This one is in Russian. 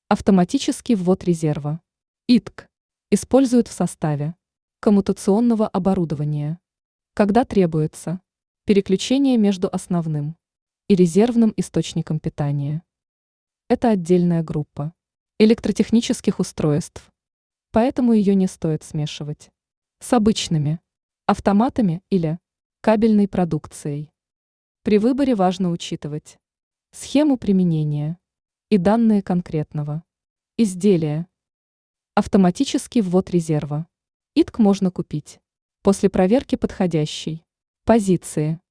Автоматический ввод резерва. ИТК используют в составе коммутационного оборудования, когда требуется переключение между основным и резервным источником питания. Это отдельная группа электротехнических устройств, поэтому ее не стоит смешивать с обычными автоматами или кабельной продукцией. При выборе важно учитывать схему применения и данные конкретного изделия. Автоматический ввод резерва. ИТК можно купить после проверки подходящей позиции